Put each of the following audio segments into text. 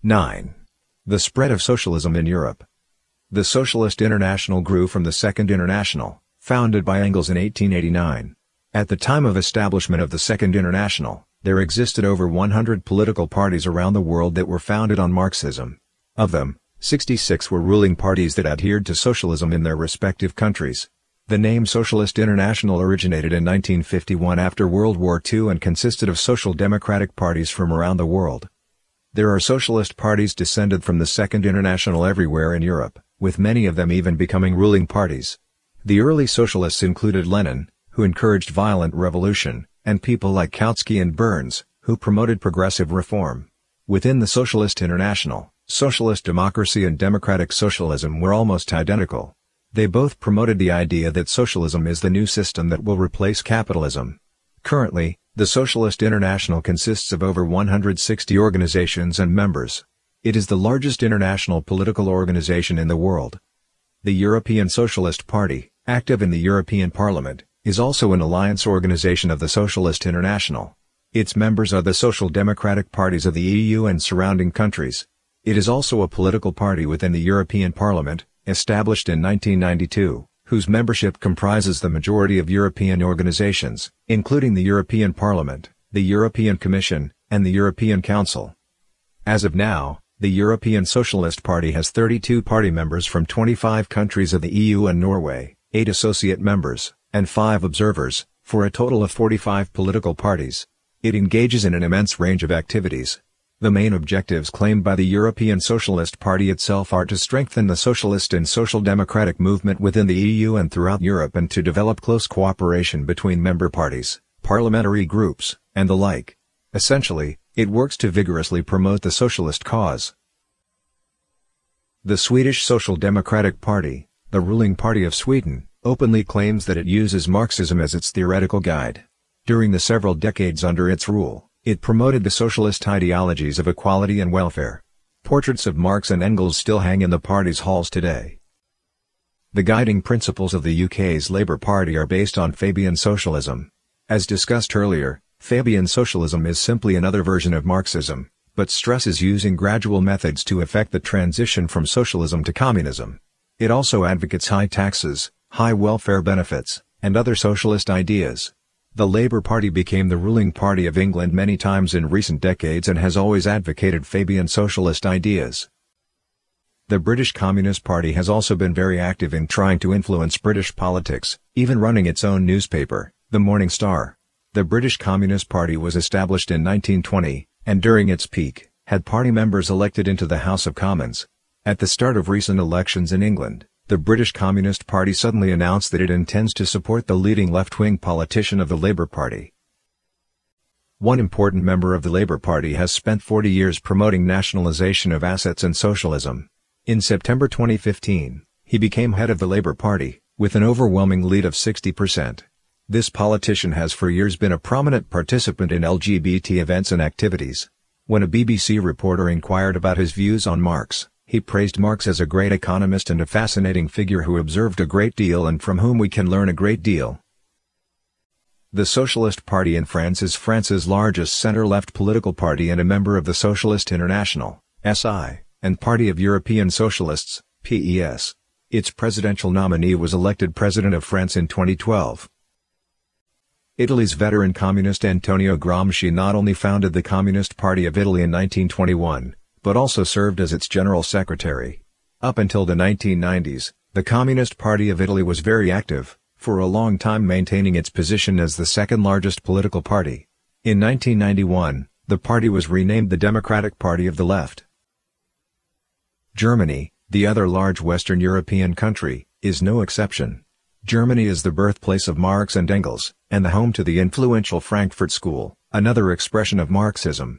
9. The spread of socialism in Europe. The Socialist International grew from the Second International, founded by Engels in 1889. At the time of establishment of the Second International, there existed over 100 political parties around the world that were founded on Marxism. Of them, 66 were ruling parties that adhered to socialism in their respective countries. The name Socialist International originated in 1951 after World War II and consisted of social democratic parties from around the world. There are socialist parties descended from the Second International everywhere in Europe, with many of them even becoming ruling parties. The early socialists included Lenin, who encouraged violent revolution, and people like Kautsky and Burns, who promoted progressive reform. Within the Socialist International, socialist democracy and democratic socialism were almost identical. They both promoted the idea that socialism is the new system that will replace capitalism. Currently, the Socialist International consists of over 160 organizations and members. It is the largest international political organization in the world. The European Socialist Party, active in the European Parliament, is also an alliance organization of the Socialist International. Its members are the social democratic parties of the EU and surrounding countries. It is also a political party within the European Parliament, established in 1992, whose membership comprises the majority of European organizations, including the European Parliament, the European Commission, and the European Council. As of now, the European Socialist Party has 32 party members from 25 countries of the EU and Norway, 8 associate members, and 5 observers, for a total of 45 political parties. It engages in an immense range of activities. The main objectives claimed by the European Socialist Party itself are to strengthen the socialist and social democratic movement within the EU and throughout Europe and to develop close cooperation between member parties, parliamentary groups, and the like. Essentially, it works to vigorously promote the socialist cause. The Swedish Social Democratic Party, the ruling party of Sweden, openly claims that it uses Marxism as its theoretical guide. During the several decades under its rule, it promoted the socialist ideologies of equality and welfare. Portraits of Marx and Engels still hang in the party's halls today. The guiding principles of the UK's Labour Party are based on Fabian socialism. As discussed earlier, Fabian socialism is simply another version of Marxism, but stresses using gradual methods to effect the transition from socialism to communism. It also advocates high taxes, high welfare benefits, and other socialist ideas. The Labour Party became the ruling party of England many times in recent decades and has always advocated Fabian socialist ideas. The British Communist Party has also been very active in trying to influence British politics, even running its own newspaper, the Morning Star. The British Communist Party was established in 1920, and during its peak, had party members elected into the House of Commons. At the start of recent elections in England, the British Communist Party suddenly announced that it intends to support the leading left-wing politician of the Labour Party. One important member of the Labour Party has spent 40 years promoting nationalisation of assets and socialism. In September 2015, he became head of the Labour Party, with an overwhelming lead of 60%. This politician has for years been a prominent participant in LGBT events and activities. When a BBC reporter inquired about his views on Marx, he praised Marx as a great economist and a fascinating figure who observed a great deal and from whom we can learn a great deal. The Socialist Party in France is France's largest center-left political party and a member of the Socialist International, SI, and Party of European Socialists, PES. Its presidential nominee was elected President of France in 2012. Italy's veteran communist Antonio Gramsci not only founded the Communist Party of Italy in 1921, but also served as its general secretary. Up until the 1990s, the Communist Party of Italy was very active, for a long time maintaining its position as the second largest political party. In 1991, the party was renamed the Democratic Party of the Left. Germany, the other large Western European country, is no exception. Germany is the birthplace of Marx and Engels, and the home to the influential Frankfurt School, another expression of Marxism.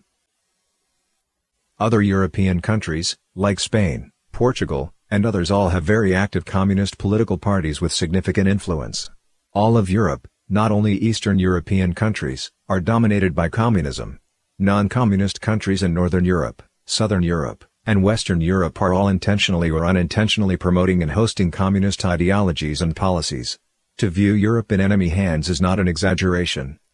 Other European countries, like Spain, Portugal, and others all have very active communist political parties with significant influence. All of Europe, not only Eastern European countries, are dominated by communism. Non-communist countries in Northern Europe, Southern Europe, and Western Europe are all intentionally or unintentionally promoting and hosting communist ideologies and policies. To view Europe in enemy hands is not an exaggeration.